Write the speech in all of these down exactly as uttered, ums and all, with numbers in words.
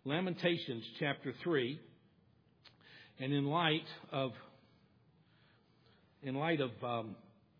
Lamentations chapter three. And in light of in light of um,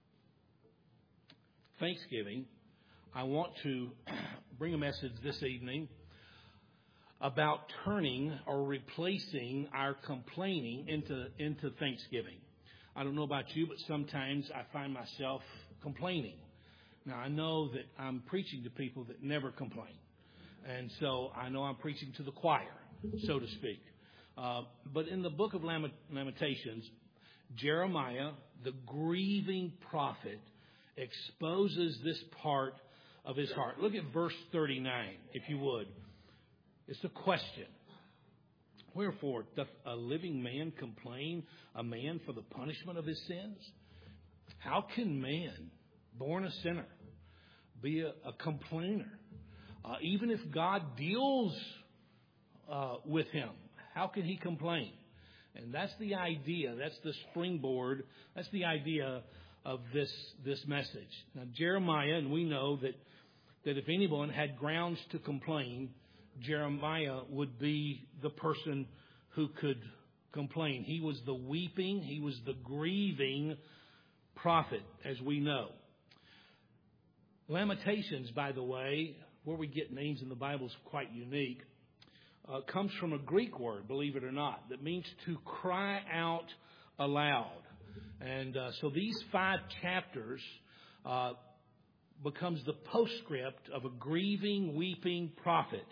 Thanksgiving, I want to bring a message this evening about turning or replacing our complaining into into Thanksgiving. I don't know about you, but sometimes I find myself complaining. Now, I know that I'm preaching to people that never complain. And so I know I'm preaching to the choir, so to speak. Uh, but in the book of Lamentations, Jeremiah, the grieving prophet, exposes this part of his heart. Look at verse thirty-nine, if you would. It's a question. Wherefore doth a living man complain, a man for the punishment of his sins? How can man, born a sinner, be a, a complainer? Uh, even if God deals uh, with him, how can he complain? And that's the idea. That's the springboard. That's the idea of this this message. Now, Jeremiah, and we know that, that if anyone had grounds to complain, Jeremiah would be the person who could complain. He was the weeping, he was the grieving prophet, as we know. Lamentations, by the way, where we get names in the Bible is quite unique, uh, comes from a Greek word, believe it or not, that means to cry out aloud. And uh, so these five chapters uh, becomes the postscript of a grieving, weeping prophet.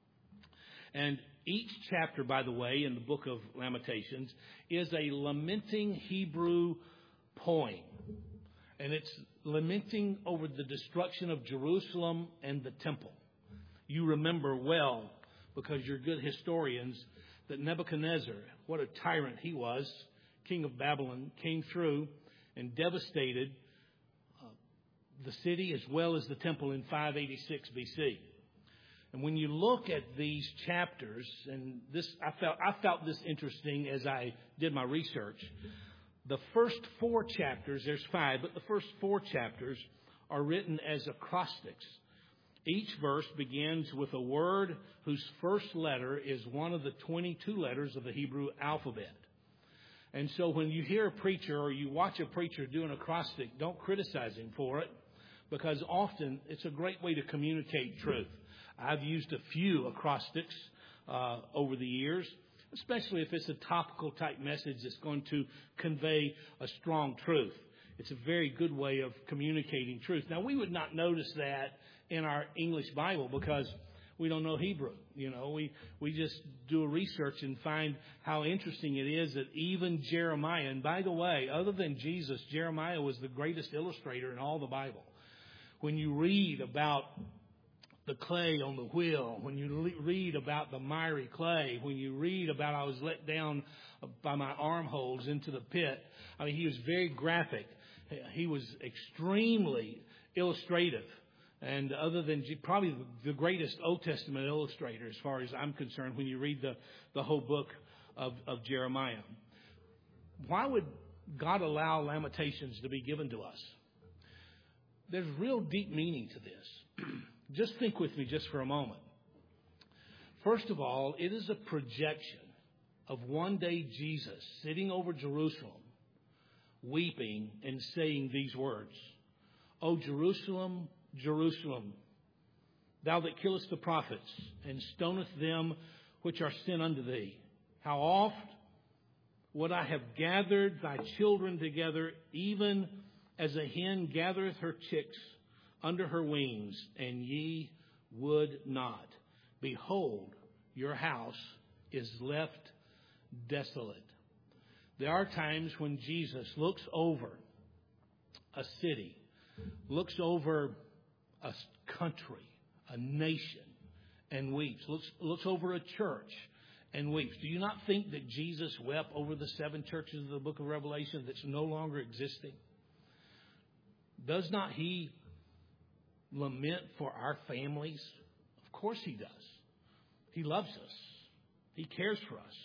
And each chapter, by the way, in the book of Lamentations is a lamenting Hebrew poem. And it's lamenting over the destruction of Jerusalem and the temple. You remember well, because you're good historians, that Nebuchadnezzar, what a tyrant he was, king of Babylon, came through and devastated uh, the city as well as the temple in five eighty-six B C. And when you look at these chapters, and this, I felt I felt this interesting as I did my research. The first four chapters, there's five, but the first four chapters are written as acrostics. Each verse begins with a word whose first letter is one of the twenty-two letters of the Hebrew alphabet. And so when you hear a preacher or you watch a preacher do an acrostic, don't criticize him for it, because often it's a great way to communicate truth. I've used a few acrostics uh, over the years, especially if it's a topical type message that's going to convey a strong truth. It's a very good way of communicating truth. Now, we would not notice that in our English Bible because we don't know Hebrew. You know, we, we just do a research and find how interesting it is that even Jeremiah, and by the way, other than Jesus, Jeremiah was the greatest illustrator in all the Bible. When you read about the clay on the wheel, when you read about the miry clay, when you read about I was let down by my armholes into the pit, I mean, he was very graphic. He was extremely illustrative. And other than probably the greatest Old Testament illustrator, as far as I'm concerned, when you read the, the whole book of, of Jeremiah. Why would God allow Lamentations to be given to us? There's real deep meaning to this. Just think with me just for a moment. First of all, it is a projection of one day Jesus sitting over Jerusalem, weeping and saying these words, "O Jerusalem, Jerusalem, thou that killest the prophets and stonest them which are sent unto thee, how oft would I have gathered thy children together, even as a hen gathereth her chicks under her wings, and ye would not. Behold, your house is left desolate." There are times when Jesus looks over a city, looks over a country, a nation, and weeps. Looks, looks over a church and weeps. Do you not think that Jesus wept over the seven churches of the book of Revelation that's no longer existing? Does not he lament for our families? Of course he does. He loves us. He cares for us.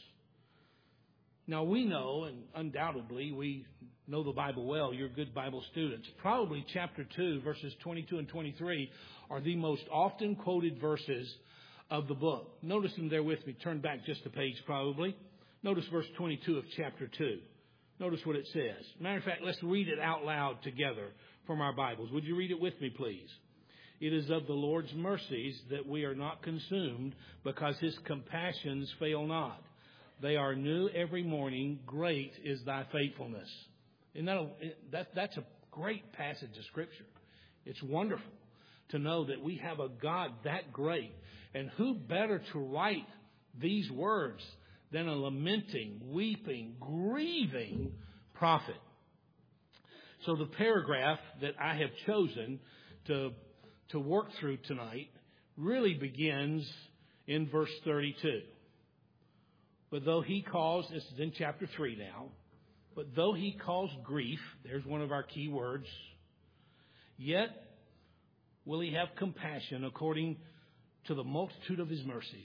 Now we know, and undoubtedly we know the Bible well, you're good Bible students. Probably chapter two, verses twenty-two and twenty-three are the most often quoted verses of the book. Notice them there with me. Turn back just a page probably. Notice verse twenty-two of chapter two. Notice what it says. Matter of fact, let's read it out loud together from our Bibles. Would you read it with me, please? It is of the Lord's mercies that we are not consumed, because his compassions fail not. They are new every morning. Great is thy faithfulness. And that, that, that's a great passage of Scripture. It's wonderful to know that we have a God that great. And who better to write these words than a lamenting, weeping, grieving prophet? So the paragraph that I have chosen to, to work through tonight really begins in verse thirty-two. But though he calls, this is in chapter three now, but though he calls grief, there's one of our key words, yet will he have compassion according to the multitude of his mercies.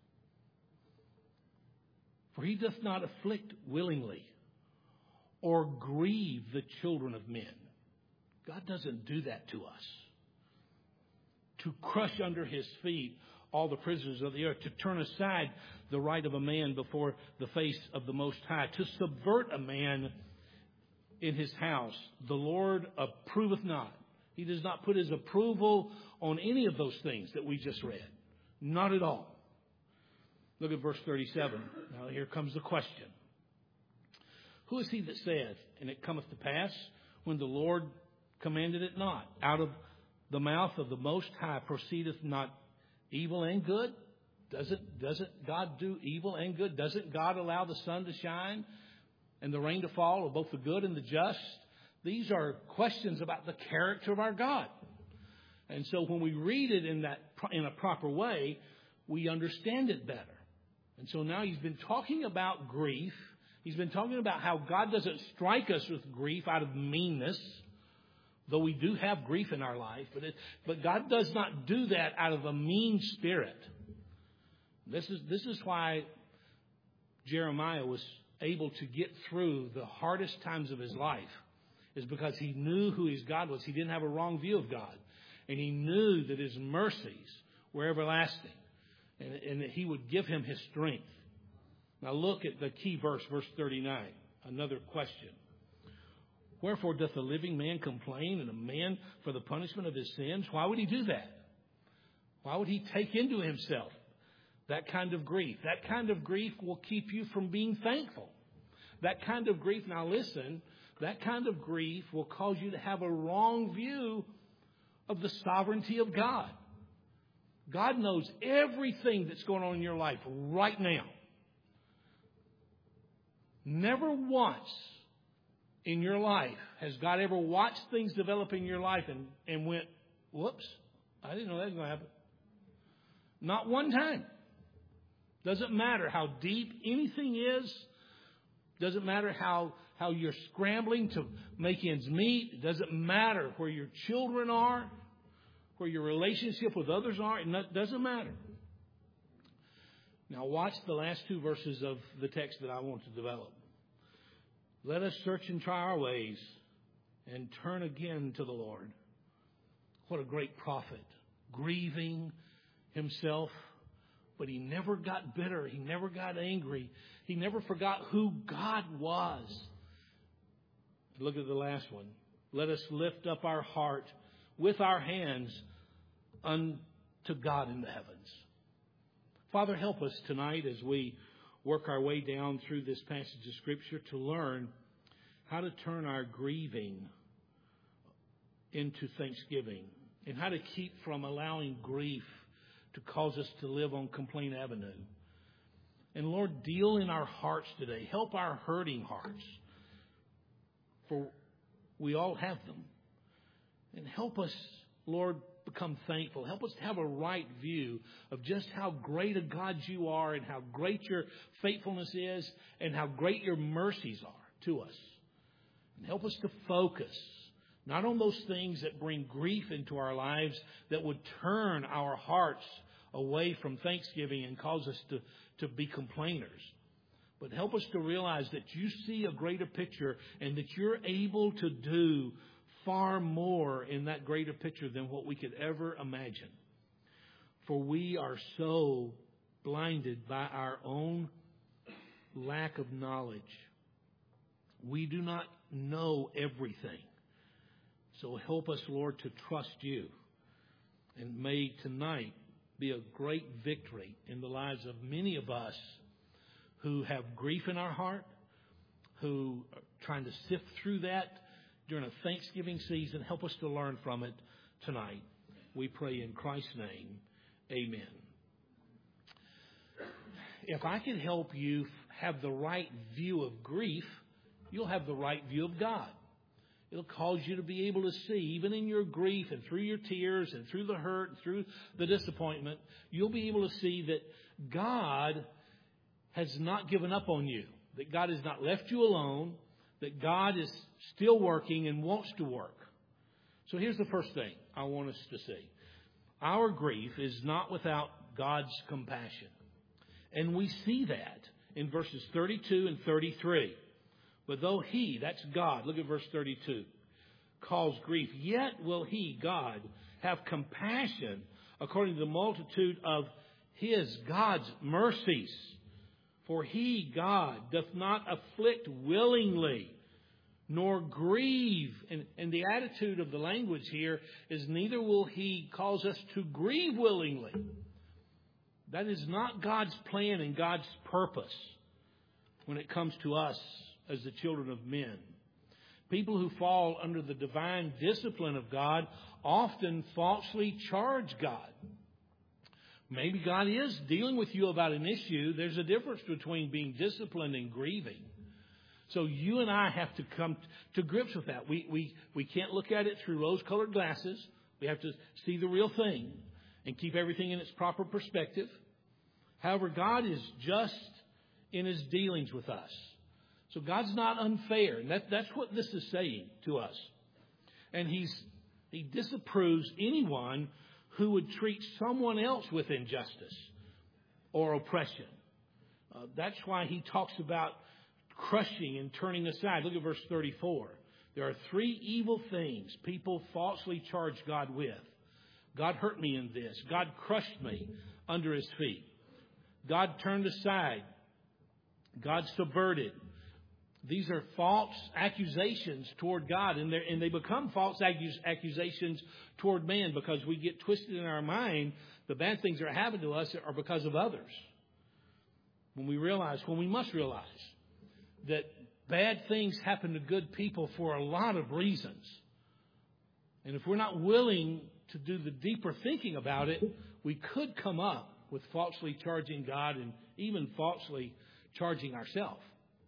For he doth not afflict willingly or grieve the children of men. God doesn't do that to us. To crush under his feet all the prisoners of the earth, to turn aside the right of a man before the face of the Most High, to subvert a man in his house. The Lord approveth not. He does not put his approval on any of those things that we just read. Not at all. Look at verse thirty-seven. Now here comes the question. Who is he that saith, and it cometh to pass, when the Lord commanded it not? Out of the mouth of the Most High proceedeth not evil and good? Doesn't, doesn't God do evil and good? Doesn't God allow the sun to shine and the rain to fall of both the good and the just? These are questions about the character of our God. And so when we read it in that in a proper way, we understand it better. And so now he's been talking about grief. He's been talking about how God doesn't strike us with grief out of meanness, though we do have grief in our life. But it, but God does not do that out of a mean spirit. This is this is why Jeremiah was able to get through the hardest times of his life, is because he knew who his God was. He didn't have a wrong view of God. And he knew that his mercies were everlasting, and, and that he would give him his strength. Now look at the key verse, verse thirty-nine. Another question. Wherefore doth the living man complain, and a man for the punishment of his sins? Why would he do that? Why would he take into himself that kind of grief? That kind of grief will keep you from being thankful. That kind of grief, now listen, that kind of grief will cause you to have a wrong view of the sovereignty of God. God knows everything that's going on in your life right now. Never once in your life has God ever watched things develop in your life and, and went, whoops, I didn't know that was going to happen. Not one time. Doesn't matter how deep anything is. Doesn't matter how, how you're scrambling to make ends meet. It doesn't matter where your children are, where your relationship with others are. It doesn't matter. Now watch the last two verses of the text that I want to develop. Let us search and try our ways and turn again to the Lord. What a great prophet. Grieving himself, but he never got bitter. He never got angry. He never forgot who God was. Look at the last one. Let us lift up our heart with our hands unto God in the heavens. Father, help us tonight as we work our way down through this passage of Scripture to learn how to turn our grieving into thanksgiving, and how to keep from allowing grief to cause us to live on Complaint Avenue. And Lord, deal in our hearts today. Help our hurting hearts, for we all have them. And help us, Lord, become thankful. Help us to have a right view of just how great a God you are, and how great your faithfulness is, and how great your mercies are to us. And help us to focus not on those things that bring grief into our lives, that would turn our hearts away from thanksgiving and cause us to, to be complainers. But help us to realize that you see a greater picture, and that you're able to do far more in that greater picture than what we could ever imagine. For we are so blinded by our own lack of knowledge. We do not know everything. So help us, Lord, to trust you. And may tonight be a great victory in the lives of many of us who have grief in our heart, who are trying to sift through that during a Thanksgiving season. Help us to learn from it tonight. We pray in Christ's name. Amen. If I can help you have the right view of grief, you'll have the right view of God. It'll cause you to be able to see, even in your grief and through your tears and through the hurt and through the disappointment, you'll be able to see that God has not given up on you, that God has not left you alone, that God is still working and wants to work. So here's the first thing I want us to see. Our grief is not without God's compassion. And we see that in verses thirty-two and thirty-three. But though he, that's God, look at verse thirty-two, calls grief, yet will he, God, have compassion according to the multitude of his, God's mercies. For he, God, doth not afflict willingly, nor grieve. And, and the attitude of the language here is neither will he cause us to grieve willingly. That is not God's plan and God's purpose when it comes to us as the children of men. People who fall under the divine discipline of God often falsely charge God. Maybe God is dealing with you about an issue. There's a difference between being disciplined and grieving. So you and I have to come to grips with that. We, we, we can't look at it through rose-colored glasses. We have to see the real thing and keep everything in its proper perspective. However, God is just in his dealings with us. So God's not unfair. And that, that's what this is saying to us. And he's he disapproves anyone who would treat someone else with injustice or oppression. Uh, that's why he talks about crushing and turning aside. Look at verse thirty-four. There are three evil things people falsely charge God with. God hurt me in this. God crushed me under his feet. God turned aside. God subverted. These are false accusations toward God, and, and they become false accusations toward man because we get twisted in our mind the bad things that are happening to us are because of others. When we realize, when we must realize that bad things happen to good people for a lot of reasons. And if we're not willing to do the deeper thinking about it, we could come up with falsely charging God and even falsely charging ourselves.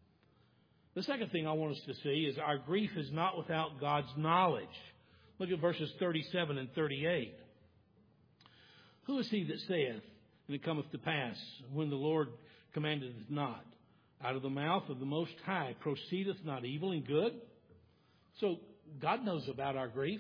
The second thing I want us to see is our grief is not without God's knowledge. Look at verses thirty-seven and thirty-eight. Who is he that saith, and it cometh to pass, when the Lord commanded it not? Out of the mouth of the Most High proceedeth not evil and good? So God knows about our grief.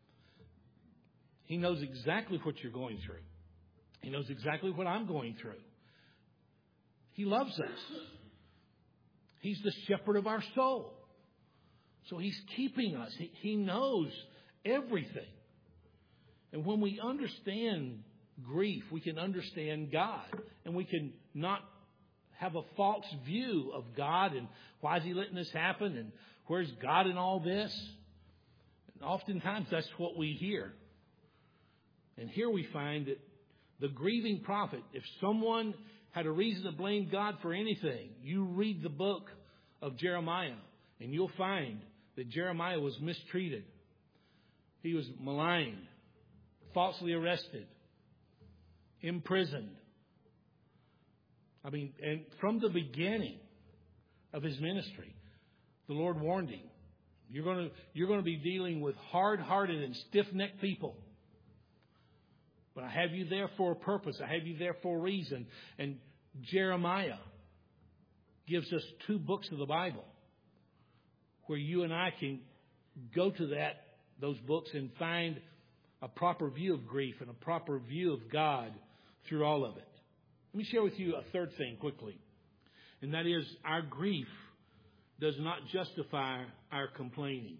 He knows exactly what you're going through. He knows exactly what I'm going through. He loves us. He's the shepherd of our soul. So he's keeping us. He, he knows everything. And when we understand grief, we can understand God. And we can not have a false view of God and why is he letting this happen and where's God in all this? And oftentimes that's what we hear. And here we find that the grieving prophet, if someone had a reason to blame God for anything, you read the book of Jeremiah and you'll find that Jeremiah was mistreated. He was maligned, falsely arrested, imprisoned. I mean, and from the beginning of his ministry, the Lord warned him, you're going to, you're going to be dealing with hard-hearted and stiff-necked people. But I have you there for a purpose. I have you there for a reason. And Jeremiah gives us two books of the Bible where you and I can go to that, those books and find a proper view of grief and a proper view of God through all of it. Let me share with you a third thing quickly. And that is our grief does not justify our complaining.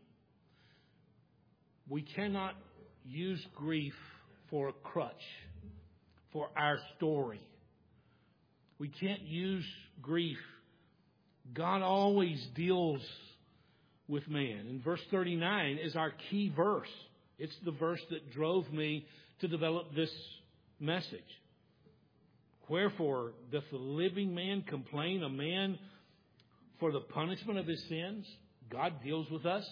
We cannot use grief for a crutch, for our story. We can't use grief. God always deals with man. And verse thirty-nine is our key verse. It's the verse that drove me to develop this message. Wherefore doth the living man complain, a man for the punishment of his sins? God deals with us.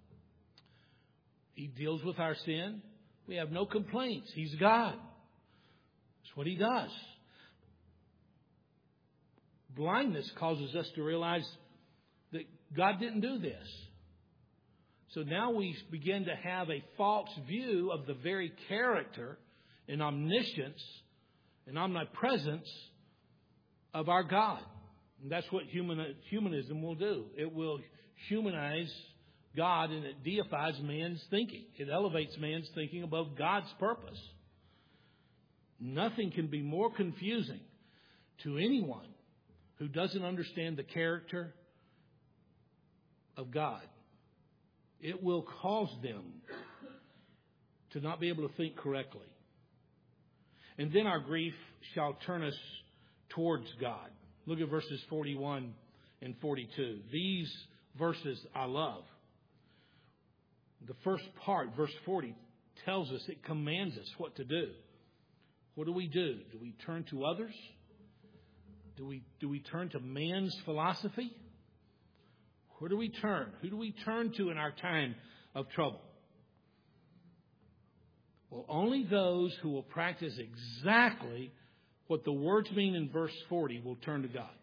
He deals with our sin. We have no complaints. He's God. That's what He does. Blindness causes us to realize that God didn't do this. So now we begin to have a false view of the very character and omniscience and omnipresence of our God. And that's what human, humanism will do. It will humanize God, and it deifies man's thinking. It elevates man's thinking above God's purpose. Nothing can be more confusing to anyone who doesn't understand the character of God. It will cause them to not be able to think correctly. And then our grief shall turn us towards God. Look at verses forty-one and forty-two. These verses I love. The first part, verse forty, tells us, it commands us what to do. What do we do? Do we turn to others? Do we, do we turn to man's philosophy? Where do we turn? Who do we turn to in our time of trouble? Well, only those who will practice exactly what the words mean in verse forty will turn to God.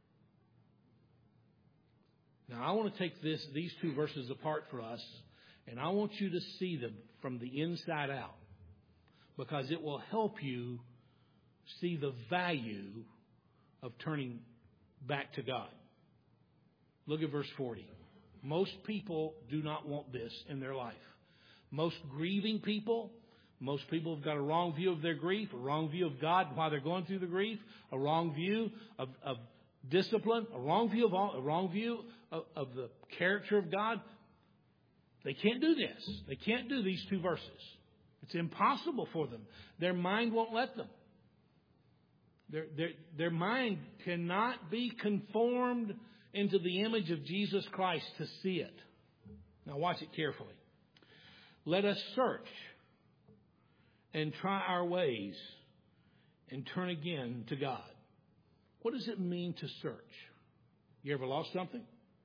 Now, I want to take this, these two verses apart for us, and I want you to see them from the inside out, because it will help you see the value of turning back to God. Look at verse forty. Most people do not want this in their life. Most grieving people, most people have got a wrong view of their grief, a wrong view of God while they're going through the grief, a wrong view of, of discipline, a wrong view of all, a wrong view of, of the character of God. They can't do this. They can't do these two verses. It's impossible for them. Their mind won't let them. Their, their, their mind cannot be conformed into the image of Jesus Christ to see it. Now watch it carefully. Let us search and try our ways and turn again to God. What does it mean to search? You ever lost something?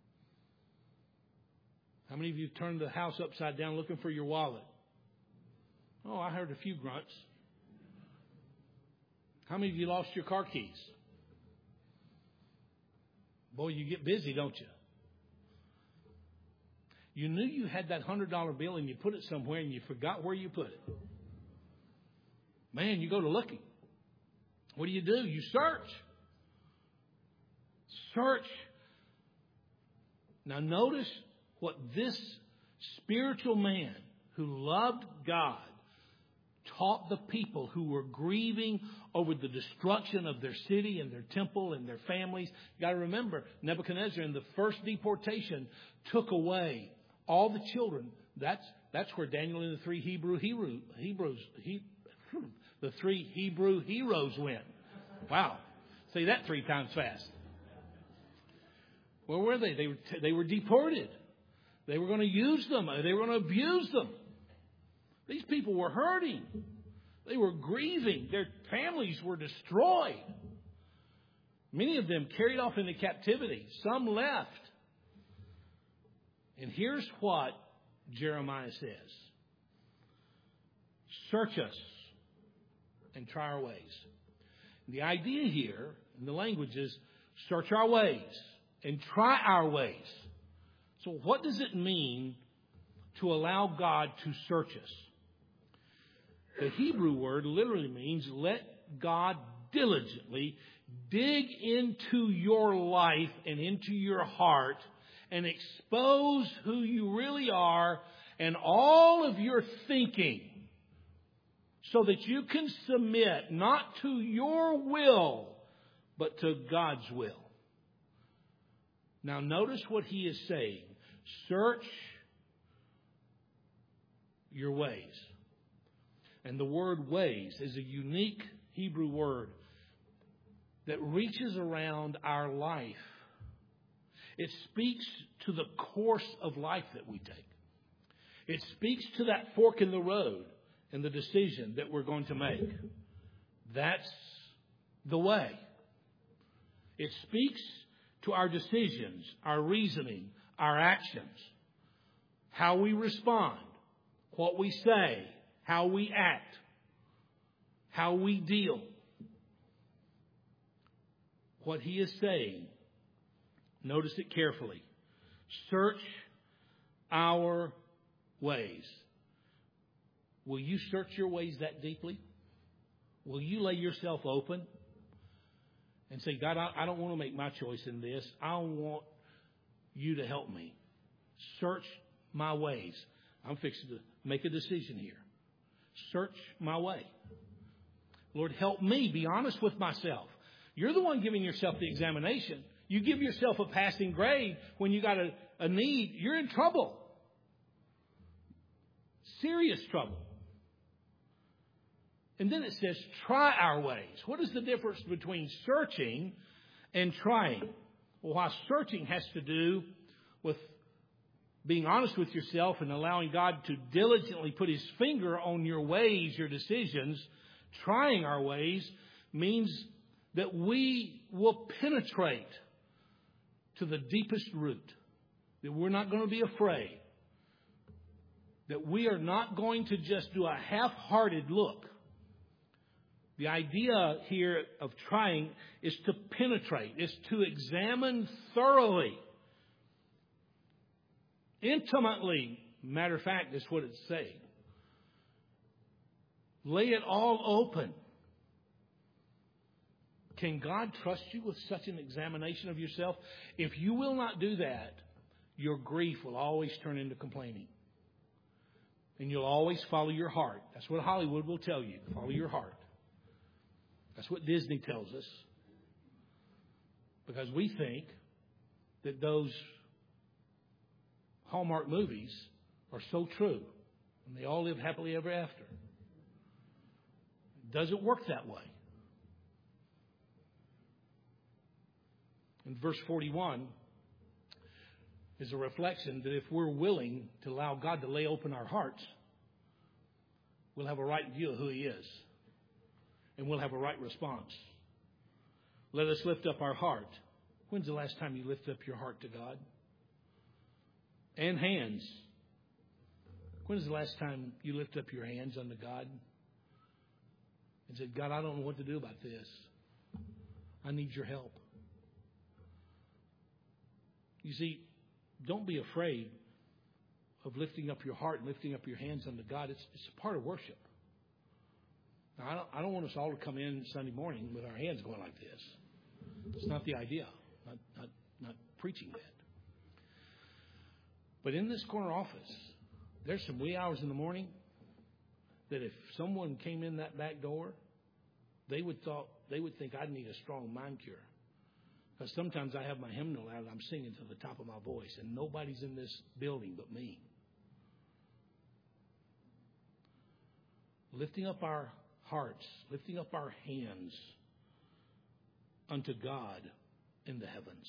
How many of you turned the house upside down looking for your wallet? Oh, I heard a few grunts. How many of you lost your car keys? Boy, you get busy, don't you? You knew you had that one hundred dollar bill and you put it somewhere and you forgot where you put it. Man, you go to looking. What do you do? You search. Search. Now notice what this spiritual man who loved God taught the people who were grieving over the destruction of their city and their temple and their families. You got to remember, Nebuchadnezzar in the first deportation took away all the children. That's that's where Daniel and the three Hebrew Hebrew Hebrews he, the three Hebrew heroes went. Wow, say that three times fast. Where were they? They were they were deported. They were going to use them. They were going to abuse them. These people were hurting. They were grieving. Their families were destroyed. Many of them carried off into captivity. Some left. And here's what Jeremiah says. Search us and try our ways. The idea here in the language is search our ways and try our ways. So what does it mean to allow God to search us? The Hebrew word literally means let God diligently dig into your life and into your heart and expose who you really are and all of your thinking so that you can submit not to your will but to God's will. Now notice what he is saying. Search your ways. And the word ways is a unique Hebrew word that reaches around our life. It speaks to the course of life that we take. It speaks to that fork in the road and the decision that we're going to make. That's the way. It speaks to our decisions, our reasoning, our actions, how we respond, what we say, how we act, how we deal. What he is saying, notice it carefully. Search our ways. Will you search your ways that deeply? Will you lay yourself open and say, God, I, I don't want to make my choice in this. I want you to help me. Search my ways. I'm fixing to make a decision here. Search my way. Lord, help me be honest with myself. You're the one giving yourself the examination. You give yourself a passing grade when you got a, a need. You're in trouble. Serious trouble. And then it says, try our ways. What is the difference between searching and trying? Well, while searching has to do with being honest with yourself and allowing God to diligently put His finger on your ways, your decisions, trying our ways means that we will penetrate to the deepest root. That we're not going to be afraid. That we are not going to just do a half-hearted look. The idea here of trying is to penetrate, is to examine thoroughly, intimately. Matter of fact, that's what it's saying. Lay it all open. Can God trust you with such an examination of yourself? If you will not do that, your grief will always turn into complaining. And you'll always follow your heart. That's what Hollywood will tell you. Follow your heart. That's what Disney tells us. Because we think that those Hallmark movies are so true. And they all live happily ever after. It doesn't work that way. In verse forty-one is a reflection that if we're willing to allow God to lay open our hearts, we'll have a right view of who He is. And we'll have a right response. Let us lift up our heart. When's the last time you lifted up your heart to God? And hands. When's the last time you lifted up your hands unto God and said, God, I don't know what to do about this. I need your help. You see, don't be afraid of lifting up your heart and lifting up your hands unto God. It's, it's a part of worship. Now, I don't, I don't want us all to come in Sunday morning with our hands going like this. It's not the idea. Not, not, not preaching that. But in this corner office, there's some wee hours in the morning that if someone came in that back door, they would thought they would think I'd need a strong mind cure. Because sometimes I have my hymnal out and I'm singing to the top of my voice, and nobody's in this building but me. Lifting up our hearts, lifting up our hands unto God in the heavens.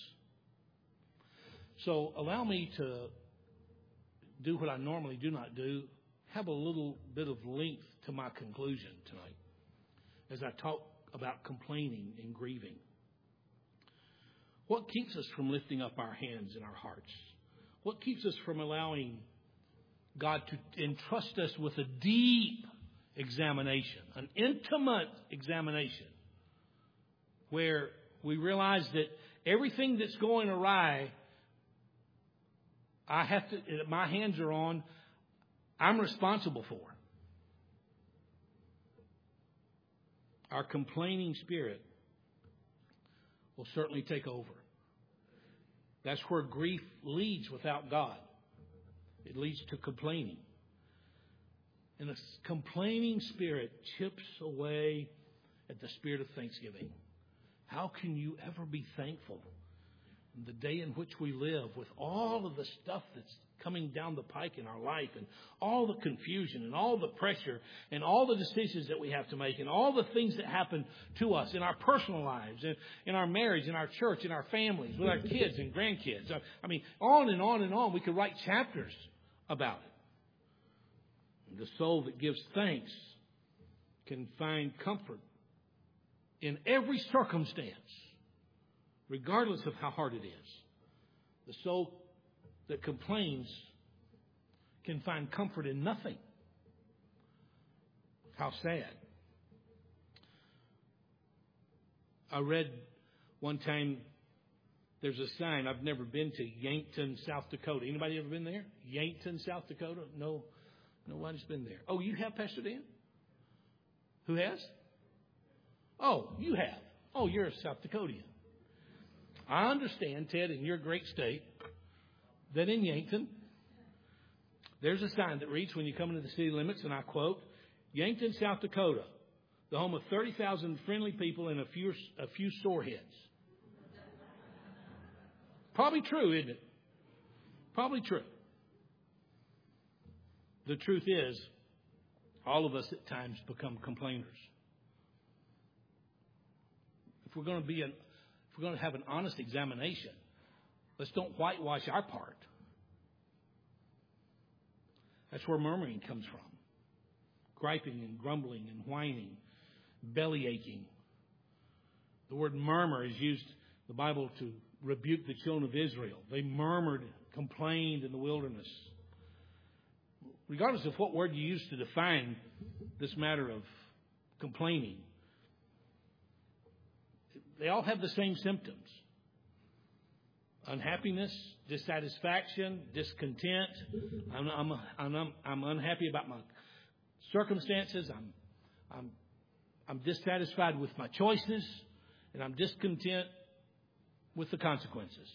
So allow me to do what I normally do not do, have a little bit of length to my conclusion tonight as I talk about complaining and grieving. What keeps us from lifting up our hands and our hearts? What keeps us from allowing God to entrust us with a deep examination, an intimate examination, where we realize that everything that's going awry, I have to, my hands are on, I'm responsible for. Our complaining spirit will certainly take over. That's where grief leads without God. It leads to complaining. And a complaining spirit chips away at the spirit of thanksgiving. How can you ever be thankful the day in which we live, with all of the stuff that's coming down the pike in our life, and all the confusion and all the pressure and all the decisions that we have to make, and all the things that happen to us in our personal lives, and in our marriage, in our church, in our families, with our kids and grandkids. I mean, on and on and on. We could write chapters about it. The soul that gives thanks can find comfort in every circumstance, regardless of how hard it is. The soul that complains can find comfort in nothing. How sad. I read one time, there's a sign. I've never been to Yankton, South Dakota. Anybody ever been there? Yankton, South Dakota? No, nobody's been there. Oh, you have, Pastor Dan? Who has? Oh, you have. Oh, you're a South Dakotian. I understand, Ted, in your great state, that in Yankton, there's a sign that reads when you come into the city limits, and I quote, Yankton, South Dakota, the home of thirty thousand friendly people and a few, a few sore heads. Probably true, isn't it? Probably true. The truth is, all of us at times become complainers. If we're going to be an, if we're going to have an honest examination, let's don't whitewash our part. That's where murmuring comes from. Griping and grumbling and whining, belly aching. The word murmur is used in the Bible to rebuke the children of Israel. They murmured, complained in the wilderness. Regardless of what word you use to define this matter of complaining, they all have the same symptoms. Unhappiness, dissatisfaction, discontent. I'm, I'm, I'm, I'm unhappy about my circumstances. I'm, I'm, I'm dissatisfied with my choices, and I'm discontent with the consequences.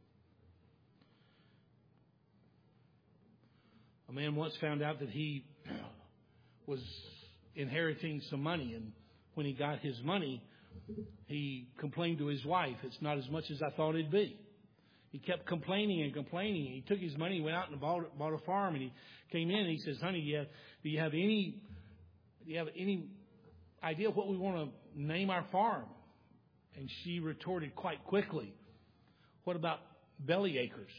A man once found out that he was inheriting some money, and when he got his money, he complained to his wife, "It's not as much as I thought it'd be." He kept complaining and complaining. He took his money, went out and bought, bought a farm, and he came in and he says, "Honey, do you have, do you have any, do you have any idea what we want to name our farm?" And she retorted quite quickly, "What about belly acres?"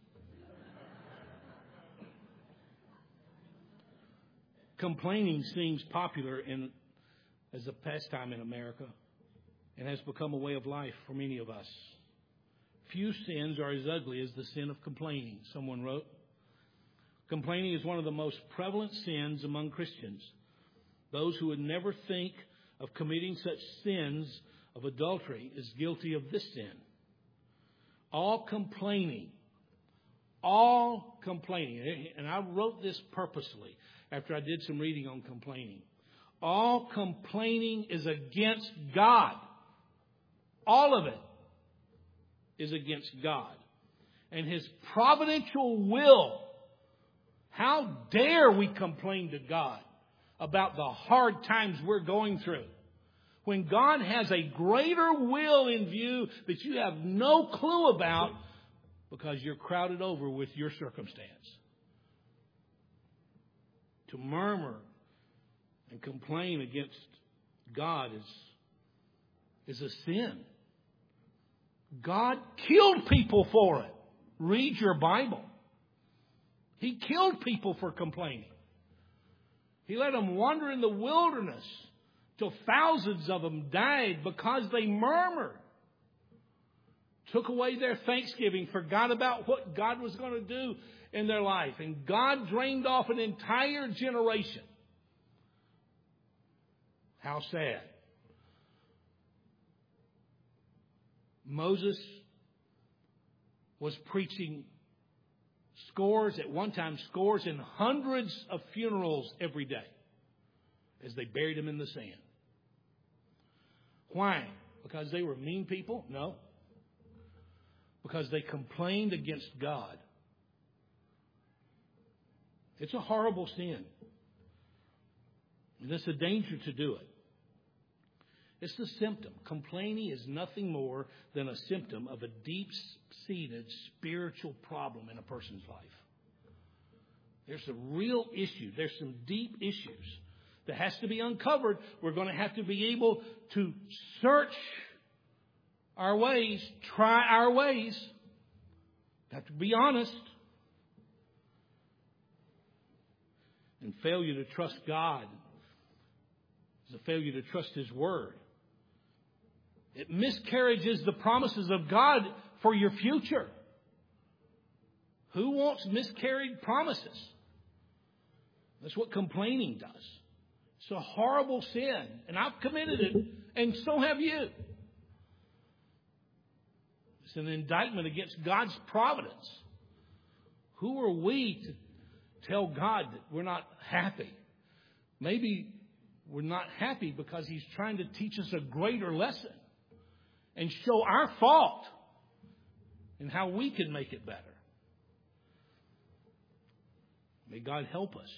Complaining seems popular in, as a pastime in America, and has become a way of life for many of us. Few sins are as ugly as the sin of complaining, someone wrote. Complaining is one of the most prevalent sins among Christians. Those who would never think of committing such sins of adultery is guilty of this sin. All complaining, all complaining, and I wrote this purposely after I did some reading on complaining. All complaining is against God. All of it is against God and His providential will. How dare we complain to God about the hard times we're going through, when God has a greater will in view that you have no clue about because you're crowded over with your circumstance. To murmur and complain against God is, is a sin. God killed people for it. Read your Bible. He killed people for complaining. He let them wander in the wilderness till thousands of them died because they murmured. Took away their thanksgiving, forgot about what God was going to do in their life. And God drained off an entire generation. How sad. Moses was preaching scores, at one time scores and hundreds of funerals every day as they buried him in the sand. Why? Because they were mean people? No. Because they complained against God. It's a horrible sin. And it's a danger to do it. It's a symptom. Complaining is nothing more than a symptom of a deep-seated spiritual problem in a person's life. There's a real issue. There's some deep issues that has to be uncovered. We're going to have to be able to search our ways, try our ways. Have to be honest. And failure to trust God is a failure to trust His Word. It miscarriages the promises of God for your future. Who wants miscarried promises? That's what complaining does. It's a horrible sin, and I've committed it, and so have you. It's an indictment against God's providence. Who are we to tell God that we're not happy? Maybe we're not happy because He's trying to teach us a greater lesson and show our fault and how we can make it better. May God help us.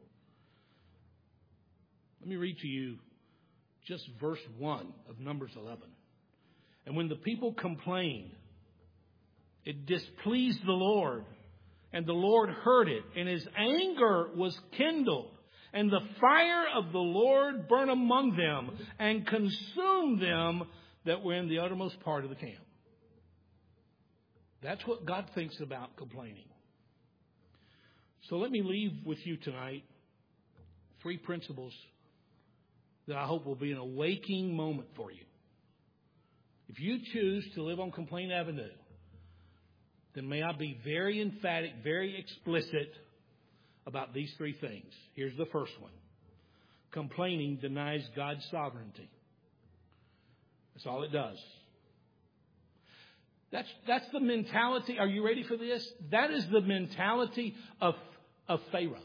Let me read to you just verse one of Numbers eleven. And when the people complained, it displeased the Lord, and the Lord heard it, and His anger was kindled, and the fire of the Lord burned among them, and consumed them that were in the uttermost part of the camp. That's what God thinks about complaining. So let me leave with you tonight three principles that I hope will be an awakening moment for you. If you choose to live on Complaint Avenue, then may I be very emphatic, very explicit about these three things. Here's the first one. Complaining denies God's sovereignty. That's all it does. That's, that's the mentality. Are you ready for this? That is the mentality of, of Pharaoh.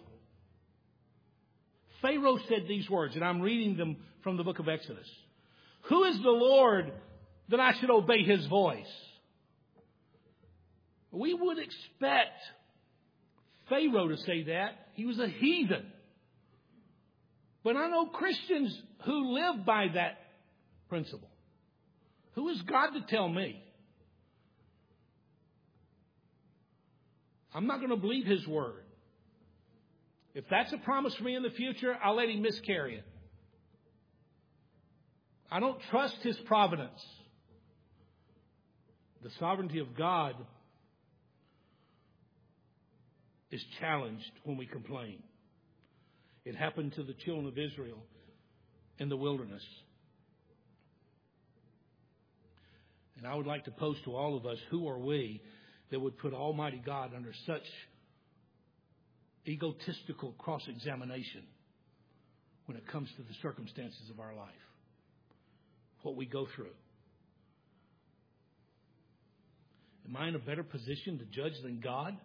Pharaoh said these words, and I'm reading them from the book of Exodus. Who is the Lord that I should obey His voice? We would expect Pharaoh to say that. He was a heathen. But I know Christians who live by that principle. Who is God to tell me? I'm not going to believe His word. If that's a promise for me in the future, I'll let Him miscarry it. I don't trust His providence. The sovereignty of God is challenged when we complain. It happened to the children of Israel in the wilderness. And I would like to pose to all of us, who are we that would put Almighty God under such egotistical cross-examination when it comes to the circumstances of our life, what we go through? Am I in a better position to judge than God?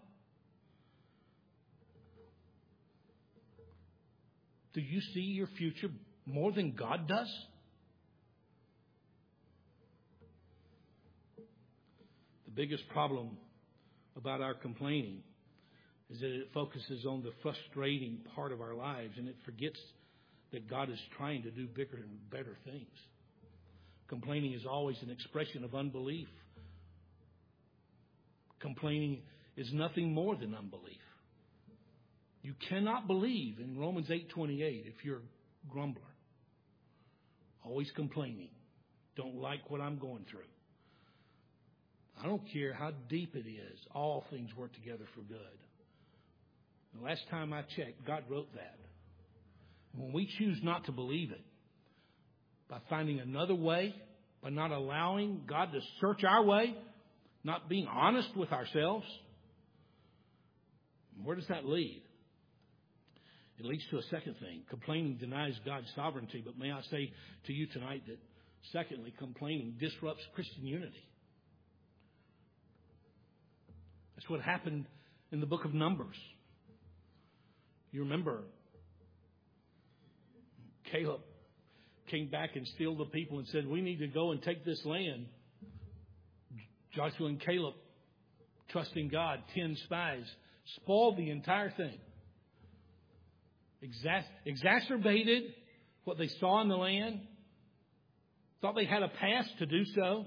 Do you see your future more than God does? The biggest problem about our complaining is that it focuses on the frustrating part of our lives, and it forgets that God is trying to do bigger and better things. Complaining is always an expression of unbelief. Complaining is nothing more than unbelief. You cannot believe in Romans eight twenty-eight if you're a grumbler. Always complaining. Don't like what I'm going through. I don't care how deep it is. All things work together for good. The last time I checked, God wrote that. When we choose not to believe it, by finding another way, by not allowing God to search our way, not being honest with ourselves, where does that lead? It leads to a second thing. Complaining denies God's sovereignty. But may I say to you tonight that, secondly, complaining disrupts Christian unity. That's what happened in the book of Numbers. You remember Caleb came back and stilled the people and said, we need to go and take this land. Joshua and Caleb, trusting God, ten spies, spoiled the entire thing. Exac- exacerbated what they saw in the land. Thought they had a pass to do so.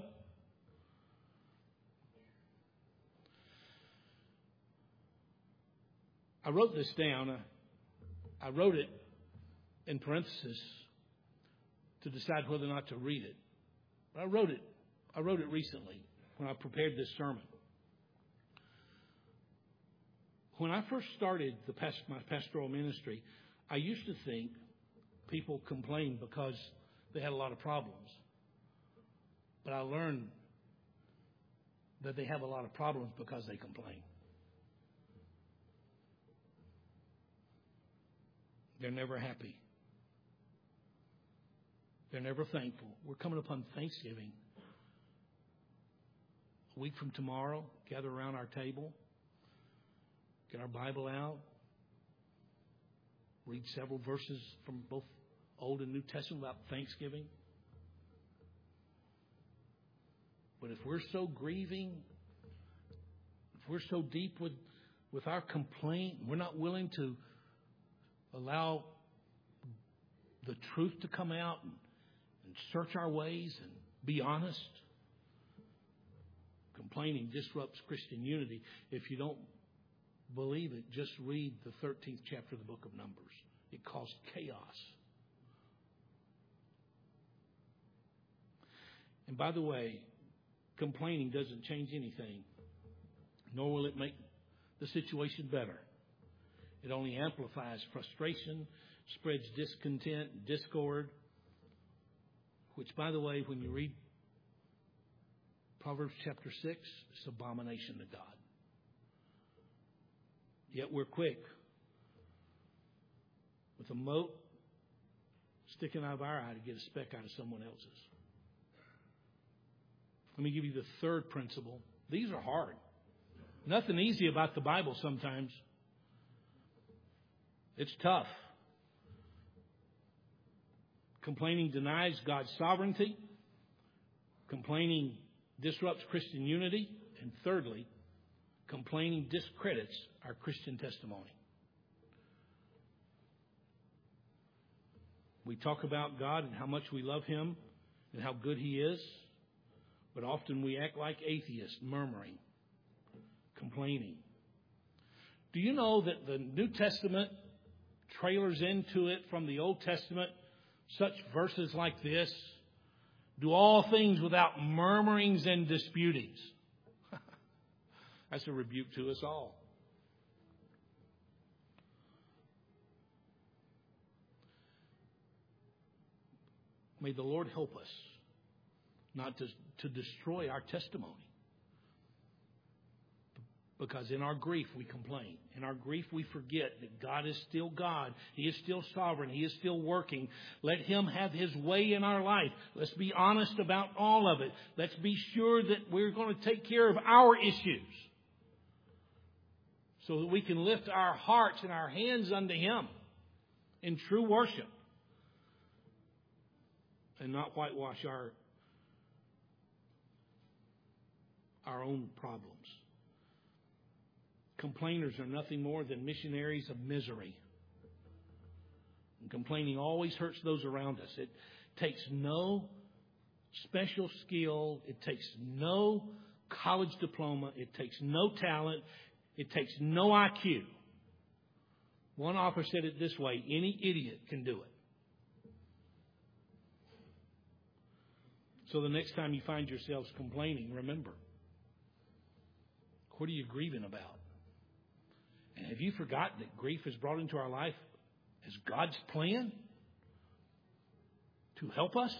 I wrote this down. I wrote it in parentheses to decide whether or not to read it. But I wrote it. I wrote it recently when I prepared this sermon. When I first started the past, my pastoral ministry, I used to think people complained because they had a lot of problems. But I learned that they have a lot of problems because they complain. They're never happy. They're never thankful. We're coming upon Thanksgiving. A week from tomorrow, gather around our table, get our Bible out, read several verses from both Old and New Testament about Thanksgiving. But if we're so grieving, if we're so deep with, with our complaint, we're not willing to allow the truth to come out and, and search our ways and be honest. Complaining disrupts Christian unity. If you don't believe it, just read the thirteenth chapter of the book of Numbers. It caused chaos. And by the way, complaining doesn't change anything, nor will it make the situation better. It only amplifies frustration, spreads discontent, discord, which, by the way, when you read Proverbs chapter six, it's abomination to God. Yet we're quick with a mote sticking out of our eye to get a speck out of someone else's. Let me give you the third principle. These are hard. Nothing easy about the Bible sometimes. It's tough. Complaining denies God's sovereignty. Complaining disrupts Christian unity. And thirdly, complaining discredits our Christian testimony. We talk about God and how much we love Him and how good He is. But often we act like atheists, murmuring, complaining. Do you know that the New Testament trailers into it from the Old Testament such verses like this? Do all things without murmurings and disputings. That's a rebuke to us all. May the Lord help us not to, to destroy our testimony. Because in our grief we complain. In our grief we forget that God is still God. He is still sovereign. He is still working. Let Him have His way in our life. Let's be honest about all of it. Let's be sure that we're going to take care of our issues. So that we can lift our hearts and our hands unto Him in true worship. And not whitewash our, our own problems. Complainers are nothing more than missionaries of misery. And complaining always hurts those around us. It takes no special skill. It takes no college diploma. It takes no talent. It takes no I Q. One author said it this way: any idiot can do it. So the next time you find yourselves complaining, remember, what are you grieving about? And have you forgotten that grief is brought into our life as God's plan to help us?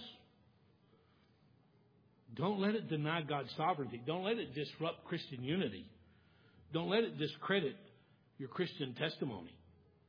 Don't let it deny God's sovereignty. Don't let it disrupt Christian unity. Don't let it discredit your Christian testimony.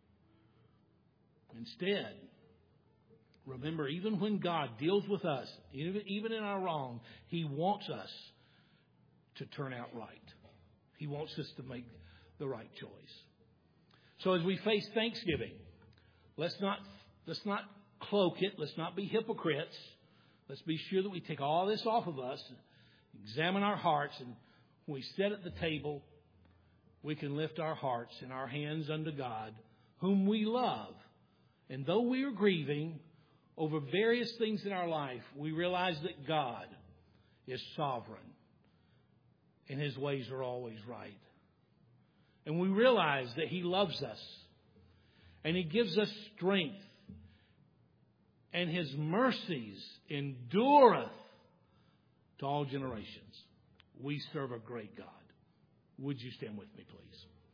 Instead, remember, even when God deals with us, even, even in our wrong, He wants us to turn out right. He wants us to make the right choice. So as we face Thanksgiving, let's not let's not cloak it. Let's not be hypocrites. Let's be sure that we take all this off of us, examine our hearts, and when we sit at the table, we can lift our hearts and our hands unto God, whom we love. And though we are grieving, over various things in our life, we realize that God is sovereign and His ways are always right. And we realize that He loves us and He gives us strength, and His mercies endureth to all generations. We serve a great God. Would you stand with me, please?